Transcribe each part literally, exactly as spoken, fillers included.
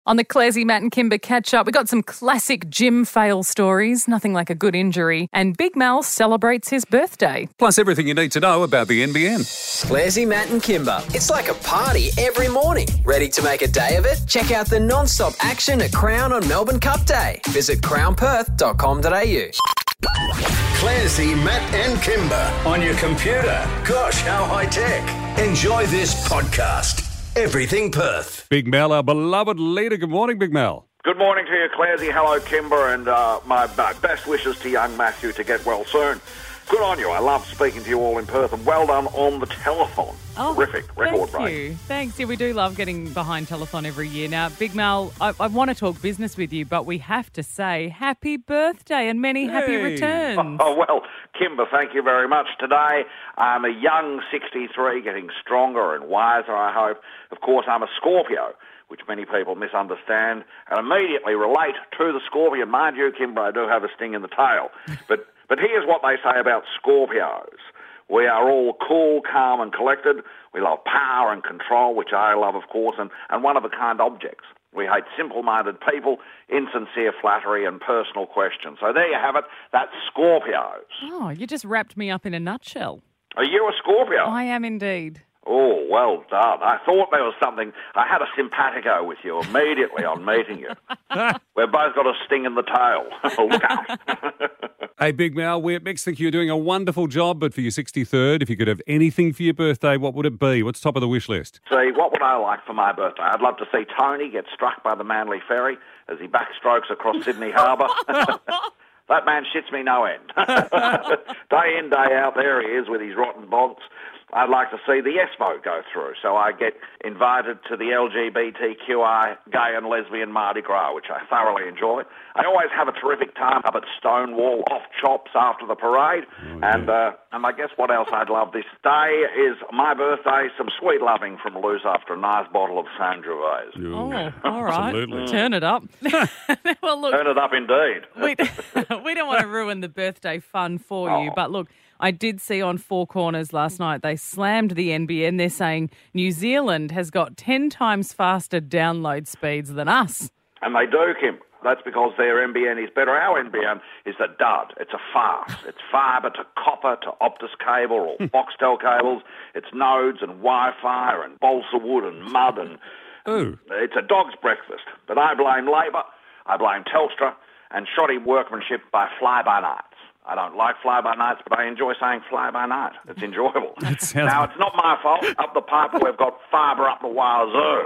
On the Clarsey, Matt and Kimber catch-up, we got some classic gym fail stories, nothing like a good injury, and Big Mal celebrates his birthday. Plus everything you need to know about the N B N. Clarsey, Matt and Kimber. It's like a party every morning. Ready to make a day of it? Check out the non-stop action at Crown on Melbourne Cup Day. Visit crown perth dot com dot a u. Clarsey, Matt and Kimber on your computer. Gosh, how high-tech. Enjoy this podcast. Everything Perth. Big Mal, our beloved leader. Good morning, Big Mal. Good morning to you, Clarsey. Hello, Kimber, and uh, my, my best wishes to young Matthew to get well soon. Good on you. I love speaking to you all in Perth, and well done on the telethon. Oh, Terrific record thank break. you. Thanks. Yeah, we do love getting behind telethon every year. Now, Big Mal, I, I want to talk business with you, but we have to say happy birthday and many happy Hey. returns. Oh, well, Kimber, thank you very much. Today, I'm a young sixty-three, getting stronger and wiser, I hope. Of course, I'm a Scorpio, which many people misunderstand and immediately relate to the Scorpion. Mind you, Kimber, I do have a sting in the tail. But but here's what they say about Scorpios. We are all cool, calm and collected. We love power and control, which I love, of course, and, and one-of-a-kind objects. We hate simple-minded people, insincere flattery and personal questions. So there you have it. That's Scorpios. Oh, you just wrapped me up in a nutshell. Are you a Scorpio? I am indeed. Oh, well done. I thought there was something. I had a simpatico with you immediately on meeting you. We've both got a sting in the tail. Look out. Hey, Big Mal, we at Mix think you're doing a wonderful job, but for your sixty-third, if you could have anything for your birthday, what would it be? What's top of the wish list? See, what would I like for my birthday? I'd love to see Tony get struck by the Manly Ferry as he backstrokes across Sydney Harbour. That man shits me no end. Day in, day out, there he is with his rotten bonks. I'd like to see the yes vote go through, so I get invited to the L G B T Q I gay and lesbian Mardi Gras, which I thoroughly enjoy. I always have a terrific time up at Stonewall, off chops after the parade, Oh, yeah. and uh, and I guess what else I'd love this day is my birthday, some sweet loving from Luce after a nice bottle of Sangiovese. Oh, all right. Absolutely. Turn it up. Well, look, Turn it up indeed. we, we don't want to ruin the birthday fun for you, Oh. but look, I did see on Four Corners last night, they slammed the N B N. They're saying New Zealand has got ten times faster download speeds than us. And they do, Kim. That's because their N B N is better. Our N B N is a dud. It's a farce. It's fibre to copper to Optus cable or Foxtel cables. It's nodes and Wi-Fi and balsa wood and mud and Oh. it's a dog's breakfast. But I blame Labor, I blame Telstra and shoddy workmanship by fly-by-nights. I don't like fly-by-nights, but I enjoy saying fly-by-night. It's enjoyable. sounds- Now, it's not my fault. Up the pipe, we've got fibre up the wazoo.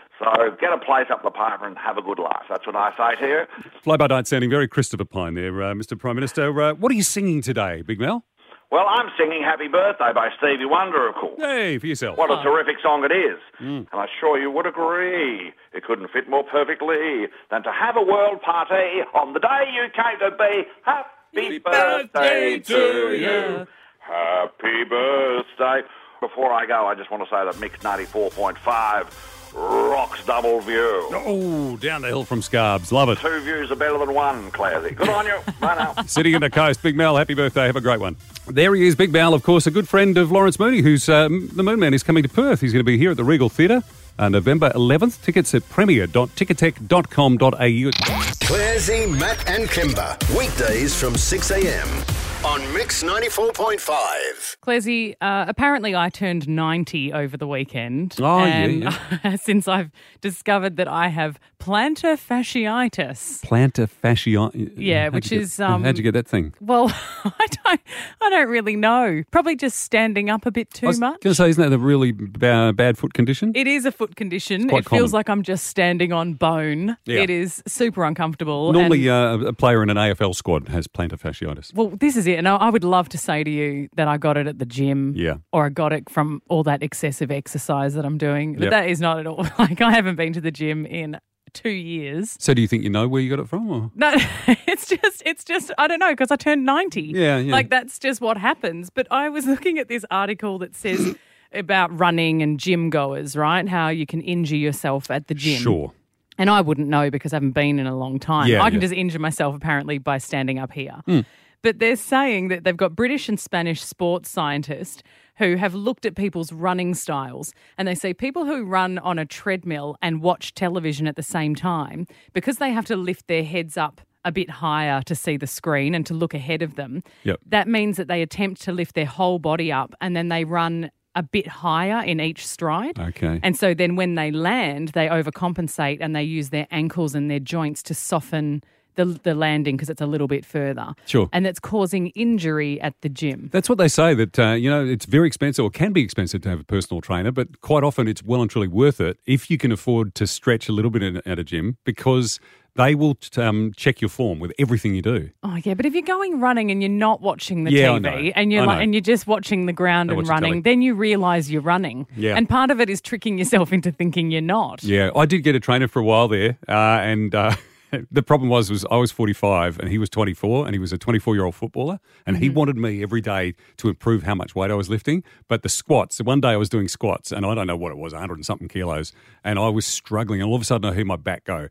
So get a place up the pipe and have a good life. That's what I say to you. Fly-by-night sounding very Christopher Pine there, uh, Mister Prime Minister. Uh, what are you singing today, Big Mal? Well, I'm singing Happy Birthday by Stevie Wonder, of course. Hey, for yourself. What a terrific song it is. And I'm sure you would agree. It couldn't fit more perfectly than to have a world party on the day you came to be. Happy birthday to you. Happy birthday. Before I go, I just want to say that Mix ninety-four point five rocks double view. Oh, down the hill from Scarbs. Love it. Two views are better than one, Clarsey. Good on you. Bye now. Sitting in the coast. Big Mal, happy birthday. Have a great one. There he is, Big Mal, of course, a good friend of Lawrence Mooney, who's um, the Moon Man is coming to Perth. He's going to be here at the Regal Theatre on November eleventh. Tickets at premier dot ticketek dot com dot a u. Clarsey, Matt and Kimber. Weekdays from six a.m. on Mix ninety-four point five. Clarsey, uh, apparently I turned ninety over the weekend. Oh, yeah, and since I've discovered that I have plantar fasciitis. Plantar fasciitis. Yeah, How'd which you get- is, um, How'd you get that thing? Well, I don't, I don't really know. Probably just standing up a bit I too was much. going to say, isn't that a really ba- bad foot condition? It is a foot condition. quite It feels common. like I'm just standing on bone. Yeah. It is super uncomfortable. Normally, and- uh, a player in an A F L squad has plantar fasciitis. Well, this is it. And I I would love to say to you that I got it at the gym. Yeah. Or I got it from all that excessive exercise that I'm doing. But Yep. that is not at all. Like, I haven't been to the gym in two years. So, do you think you know where you got it from? Or? No, it's just, it's just, I don't know, because I turned ninety. Yeah, yeah. Like, that's just what happens. But I was looking at this article that says about running and gym goers, right? How you can injure yourself at the gym. Sure. And I wouldn't know because I haven't been in a long time. Yeah, I can yeah. just injure myself apparently by standing up here. But they're saying that they've got British and Spanish sports scientists who have looked at people's running styles, and they say people who run on a treadmill and watch television at the same time, because they have to lift their heads up a bit higher to see the screen and to look ahead of them, Yep. that means that they attempt to lift their whole body up and then they run a bit higher in each stride. Okay. And so then when they land, they overcompensate and they use their ankles and their joints to soften the, the landing because it's a little bit further. Sure. And that's causing injury at the gym. That's what they say, that, uh, you know, it's very expensive or can be expensive to have a personal trainer, but quite often it's well and truly worth it if you can afford to stretch a little bit in, at a gym, because they will um, check your form with everything you do. Oh yeah, but if you're going running and you're not watching the Yeah, I T V know. and you're I like, know. and you're just watching the ground They're and watching telly. running, then you realise you're running. Yeah. And part of it is tricking yourself into thinking you're not. Yeah, I did get a trainer for a while there, uh, and uh, the problem was was I was forty-five and he was twenty-four, and he was a twenty-four-year-old footballer, and he wanted me every day to improve how much weight I was lifting. But the squats, one day I was doing squats, and I don't know what it was, one hundred and something kilos, and I was struggling, and all of a sudden I heard my back go,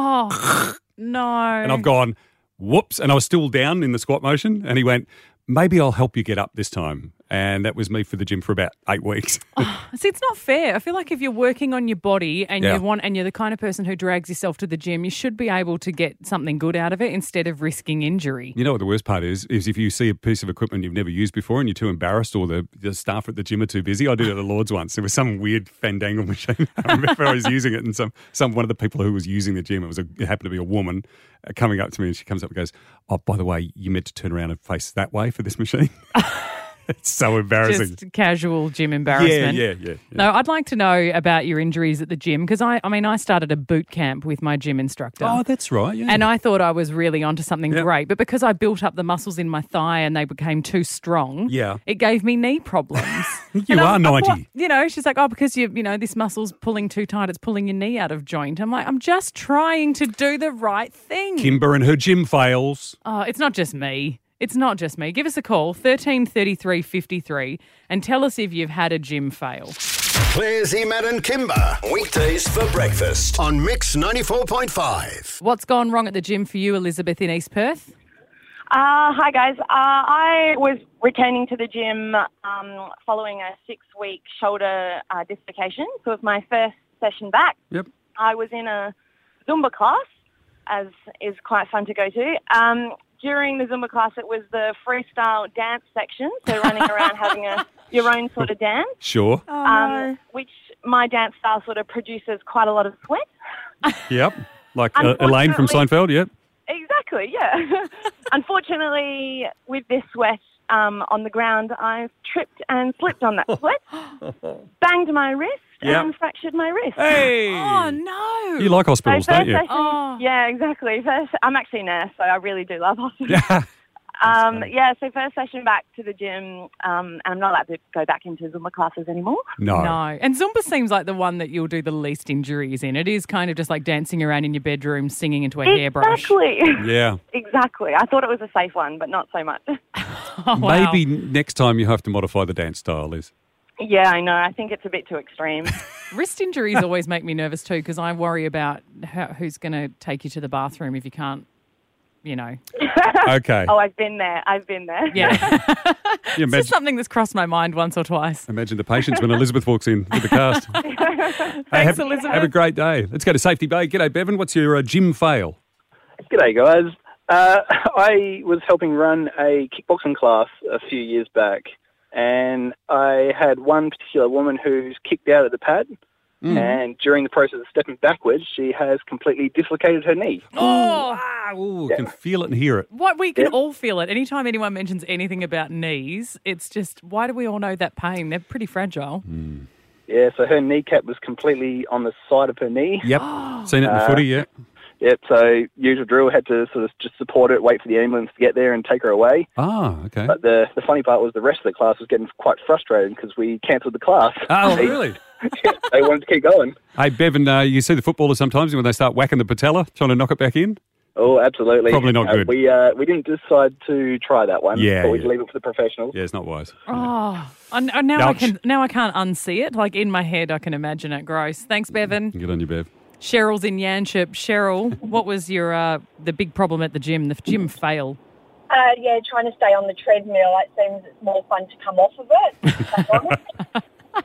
Oh, no. and I've gone, whoops, and I was still down in the squat motion, and he went, maybe I'll help you get up this time. And that was me for the gym for about eight weeks. See, it's not fair. I feel like if you're working on your body and Yeah. you want, and you're the kind of person who drags yourself to the gym, you should be able to get something good out of it instead of risking injury. You know what the worst part is? Is if you see a piece of equipment you've never used before and you're too embarrassed, or the, the staff at the gym are too busy. I did it at the Lord's once. There was some weird fandangle machine. I remember I was using it, and some, some one of the people who was using the gym, it was a, it happened to be a woman, uh, coming up to me, and she comes up and goes, "Oh, by the way, you meant to turn around and face that way for this machine." It's so embarrassing. Just casual gym embarrassment. Yeah, yeah, yeah, yeah. No, I'd like to know about your injuries at the gym because I, I mean, I started a boot camp with my gym instructor. Oh, that's right. Yeah. And I thought I was really onto something Yep. great, but because I built up the muscles in my thigh and they became too strong, Yeah. it gave me knee problems. You And are I'm- I'm ninety. like, you know, she's like, oh, because you, you know, this muscle's pulling too tight, it's pulling your knee out of joint. I'm like, I'm just trying to do the right thing. Kimber and her gym fails. Oh, it's not just me. It's not just me. Give us a call, thirteen thirty-three fifty-three, and tell us if you've had a gym fail. Claire's Matt and Kimber. Weekdays for breakfast on Mix ninety-four point five. What's gone wrong at the gym for you, Elizabeth, in East Perth? Uh, hi, guys. Uh, I was returning to the gym um, following a six-week shoulder uh, dislocation. So it was my first session back. Yep. I was in a Zumba class, as is quite fun to go to. Um, during the Zumba class, it was the freestyle dance section, so running around having a your own sort of dance, Sure. um, which my dance style sort of produces quite a lot of sweat. Yep. Like uh, Elaine from Unfortunately- Seinfeld, yep. Exactly, yeah. Unfortunately, with this sweat um, on the ground, I tripped and slipped on that sweat, banged my wrist, Yep. and fractured my wrist. Hey! Oh, no. You like hospitals, so don't first you? session, Oh. yeah, exactly. First, I'm actually a nurse, so I really do love hospitals. Yeah. um, yeah, so first session back to the gym, um, and I'm not allowed to go back into Zumba classes anymore. No. No. And Zumba seems like the one that you'll do the least injuries in. It is kind of just like dancing around in your bedroom, singing into a hairbrush. Exactly. Yeah. Exactly. I thought it was a safe one, but not so much. Oh, wow. Maybe next time you have to modify the dance style, Liz. Yeah, I know. I think it's a bit too extreme. Wrist injuries always make me nervous too because I worry about how, who's going to take you to the bathroom if you can't, you know. Okay. Oh, I've been there. I've been there. Yeah. You It's just imagine, something that's crossed my mind once or twice. imagine the patience when Elizabeth walks in with the cast. Hey, Thanks, have, Elizabeth. have a great day. Let's go to Safety Bay. G'day, Bevan. What's your uh, gym fail? G'day, guys. Uh, I was helping run a kickboxing class a few years back, and I had one particular woman who's kicked out of the pad, and during the process of stepping backwards, she has completely dislocated her knee. Oh, Ah, ooh, can feel it and hear it. what we can Yeah. all feel it. Anytime anyone mentions anything about knees, it's just, why do we all know that pain? They're pretty fragile. Yeah, so her kneecap was completely on the side of her knee. Yep. Seen it in the footy, yeah. Yep, so usual drill, had to sort of just support it, wait for the ambulance to get there and take her away. Ah, okay. But the, the funny part was the rest of the class was getting quite frustrated because we cancelled the class. Oh, they, really? they wanted to keep going. Hey, Bevan, uh, you see the footballers sometimes when they start whacking the patella, trying to knock it back in? Oh, absolutely. Probably not Uh, good. we uh, we didn't decide to try that one. Yeah, but we'd yeah. leave it for the professionals. Yeah, it's not wise. Oh, and, and now I Ouch. can now I can't unsee it. Like in my head, I can imagine it. Gross. Thanks, Bevan. Good on you, Bev. Cheryl's in Yanchep. Cheryl, what was your uh, the big problem at the gym? The gym fail. Uh, yeah, trying to stay on the treadmill. It seems it's more fun to come off of it.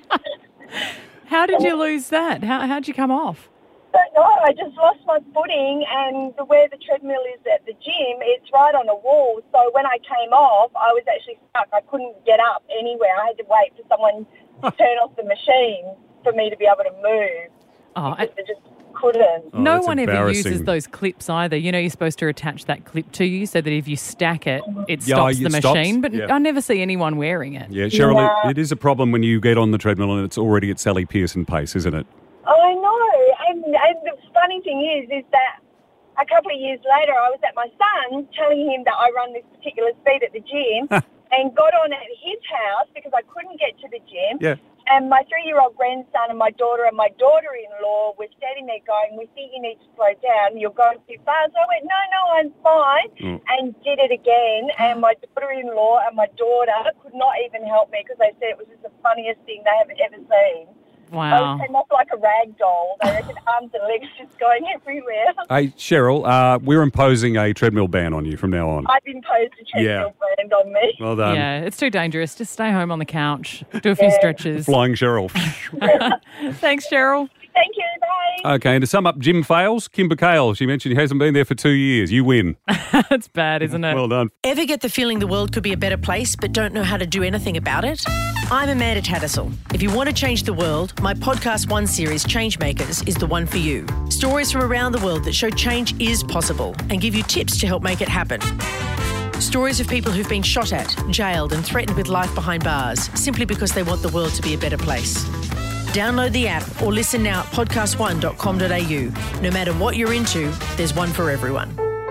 How did you lose that? How how'd you come off? But no, I just lost my footing, and the, where the treadmill is at the gym, it's right on a wall. So when I came off, I was actually stuck. I couldn't get up anywhere. I had to wait for someone to turn off the machine for me to be able to move. Oh, I just couldn't. Oh, no that's one ever embarrassing. uses those clips either. You know, you're supposed to attach that clip to you so that if you stack it, it Yeah, stops it the stops. machine. But Yeah. I never see anyone wearing it. Yeah, Cheryl, Yeah. it, it is a problem when you get on the treadmill and it's already at Sally Pearson pace, isn't it? I know, and, and the funny thing is, is that a couple of years later, I was at my son's telling him that I run this particular speed at the gym, and got on at his house because I couldn't get to the gym. Yeah. And my three-year-old grandson and my daughter and my daughter-in-law were standing there going, "We think you need to slow down. You're going too fast." So I went, "No, no, I'm fine," Mm. and did it again. And my daughter-in-law and my daughter could not even help me because they said it was just the funniest thing they have ever seen. I Wow. came off like a rag doll. They reckon arms and legs just going everywhere. Hey, Cheryl, uh, we're imposing a treadmill ban on you from now on. I've imposed a treadmill brand on me. Well done. Yeah, it's too dangerous. Just stay home on the couch, do a few Yeah. stretches. Flying Cheryl. Thanks, Cheryl. Thank you, bye. Okay, and to sum up, Jim fails. Kimber Kale, she mentioned he hasn't been there for two years. You win. That's bad, isn't it? Well done. Ever get the feeling the world could be a better place but don't know how to do anything about it? I'm Amanda Tattersall. If you want to change the world, my Podcast One series, Changemakers, is the one for you. Stories from around the world that show change is possible and give you tips to help make it happen. Stories of people who've been shot at, jailed and threatened with life behind bars simply because they want the world to be a better place. Download the app or listen now at podcast one dot com dot a u. No matter what you're into, there's one for everyone.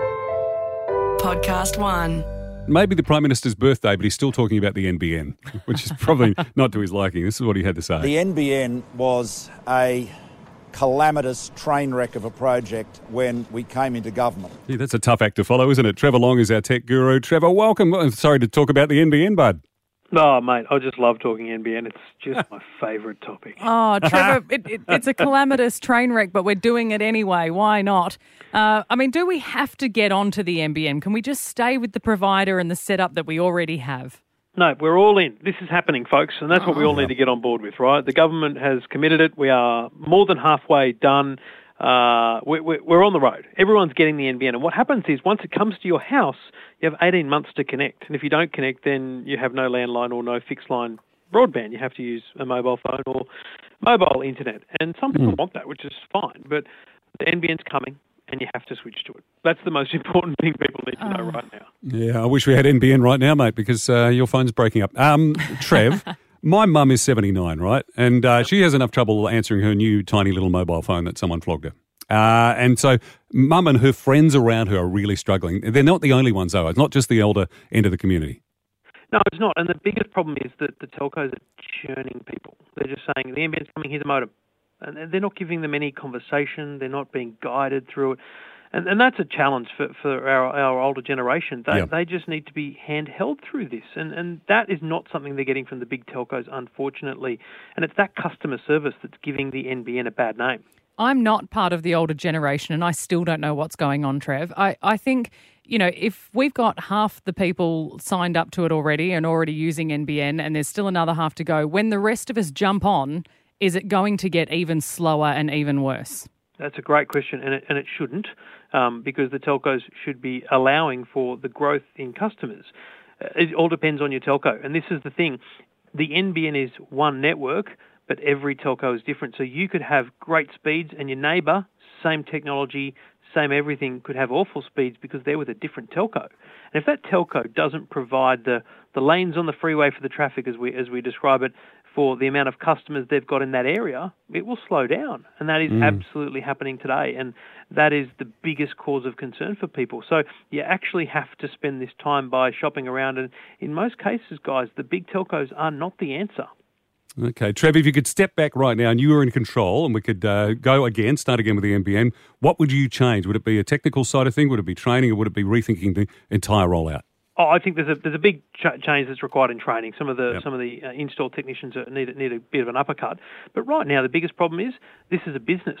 Podcast One. Maybe the Prime Minister's birthday, but he's still talking about the N B N, which is probably not to his liking. This is what he had to say. The N B N was a calamitous train wreck of a project when we came into government. Yeah, that's a tough act to follow, isn't it? Trevor Long is our tech guru. Trevor, welcome. I'm sorry to talk about the N B N, bud. Oh, mate, I just love talking N B N. It's just my favourite topic. Oh, Trevor, it, it, it's a calamitous train wreck, but we're doing it anyway. Why not? Uh, I mean, do we have to get onto the N B N? Can we just stay with the provider and the setup that we already have? No, we're all in. This is happening, folks, and that's what we all need to get on board with, right? The government has committed it. We are more than halfway done. Uh, we, we, we're on the road. Everyone's getting the N B N. And what happens is once it comes to your house, you have eighteen months to connect. And if you don't connect, then you have no landline or no fixed line broadband. You have to use a mobile phone or mobile internet. And some people Mm. want that, which is fine. But the N B N's coming, and you have to switch to it. That's the most important thing people need to know right now. Yeah, I wish we had N B N right now, mate, because uh, your phone's breaking up. Um, Trev, my mum is seventy-nine, right? And uh, she has enough trouble answering her new tiny little mobile phone that someone flogged her. Uh, and so mum and her friends around her are really struggling. They're not the only ones, though. It's not just the older end of the community. No, it's not. And the biggest problem is that the telcos are churning people. They're just saying, the N B N's coming, here's a modem. And they're not giving them any conversation. They're not being guided through it. And, and that's a challenge for, for our, our older generation. They, Yep. they just need to be handheld through this. And, and that is not something they're getting from the big telcos, unfortunately. And it's that customer service that's giving the N B N a bad name. I'm not part of the older generation and I still don't know what's going on, Trev. I, I think, you know, if we've got half the people signed up to it already and already using N B N and there's still another half to go, when the rest of us jump on, is it going to get even slower and even worse? That's a great question, and it, and it shouldn't, um, because the telcos should be allowing for the growth in customers. Uh, It all depends on your telco, and this is the thing. The N B N is one network, but every telco is different. So you could have great speeds, and your neighbour, same technology, same everything, could have awful speeds because they're with a different telco. And if that telco doesn't provide the, the lanes on the freeway for the traffic, as we as we describe it, for the amount of customers they've got in that area, it will slow down. And that is Mm. absolutely happening today. And that is the biggest cause of concern for people. So you actually have to spend this time by shopping around. And in most cases, guys, the big telcos are not the answer. Okay, Trev, if you could step back right now and you were in control and we could uh, go again, start again with the N B N, what would you change? Would it be a technical side of thing? Would it be training, or would it be rethinking the entire rollout? Oh, I think there's a there's a big ch- change that's required in training. Some of the Yep. some of the uh, install technicians are, need need a bit of an uppercut. But right now, the biggest problem is this is a business.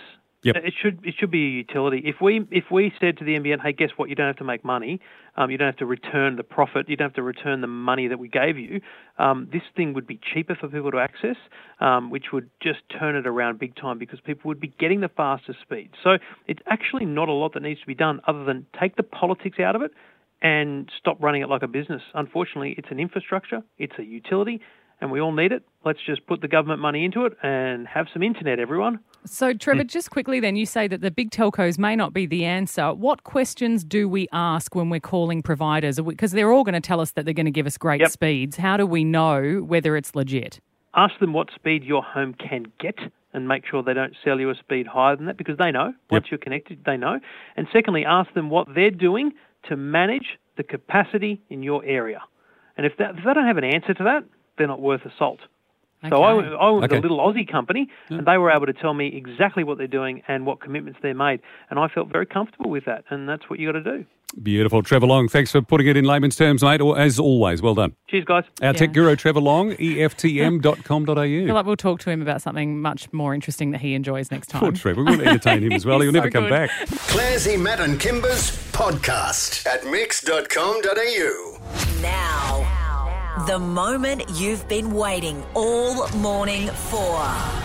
Yep. It should it should be a utility. If we if we said to the N B N, hey, guess what? You don't have to make money. Um, you don't have to return the profit. You don't have to return the money that we gave you. Um, this thing would be cheaper for people to access, um, which would just turn it around big time because people would be getting the fastest speed. So it's actually not a lot that needs to be done other than take the politics out of it and stop running it like a business. Unfortunately, it's an infrastructure. It's a utility. And we all need it. Let's just put the government money into it and have some internet, everyone. So, Trevor, just quickly then, you say that the big telcos may not be the answer. What questions do we ask when we're calling providers? Because they're all going to tell us that they're going to give us great Yep. speeds. How do we know whether it's legit? Ask them what speed your home can get and make sure they don't sell you a speed higher than that because they know. Once you're connected, they know. And secondly, ask them what they're doing to manage the capacity in your area. And if, that, if they don't have an answer to that, they're not worth a salt. So I, went- I went Okay. to a little Aussie company and they were able to tell me exactly what they're doing and what commitments they made. And I felt very comfortable with that. And that's what you got to do. Beautiful. Trevor Long, thanks for putting it in layman's terms, mate. As always, well done. Cheers, guys. Our tech guru, Trevor Long, E F T M dot com dot a I u. feel like we'll talk to him about something much more interesting that he enjoys next time. Poor Trevor. We'll entertain him as well. He'll He's never so come good. back. Clarsy, Matt and Kimber's podcast at mix dot com dot a u. Now, the moment you've been waiting all morning for.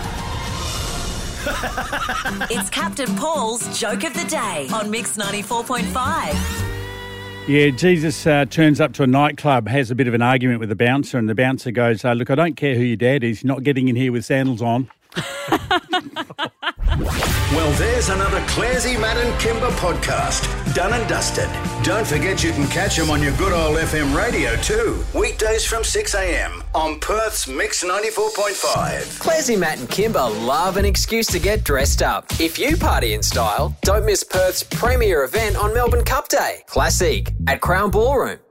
It's Captain Paul's Joke of the Day on Mix ninety-four point five. Yeah, Jesus uh, turns up to a nightclub, has a bit of an argument with the bouncer, and the bouncer goes, uh, look, I don't care who your dad is, you're not getting in here with sandals on. Well, there's another Clarsy, Matt and Kimber podcast. Done and dusted. Don't forget you can catch them on your good old F M radio too. Weekdays from six a.m. on Perth's Mix ninety-four point five. Clarsy, Matt and Kimber love an excuse to get dressed up. If you party in style, don't miss Perth's premier event on Melbourne Cup Day. Classic at Crown Ballroom.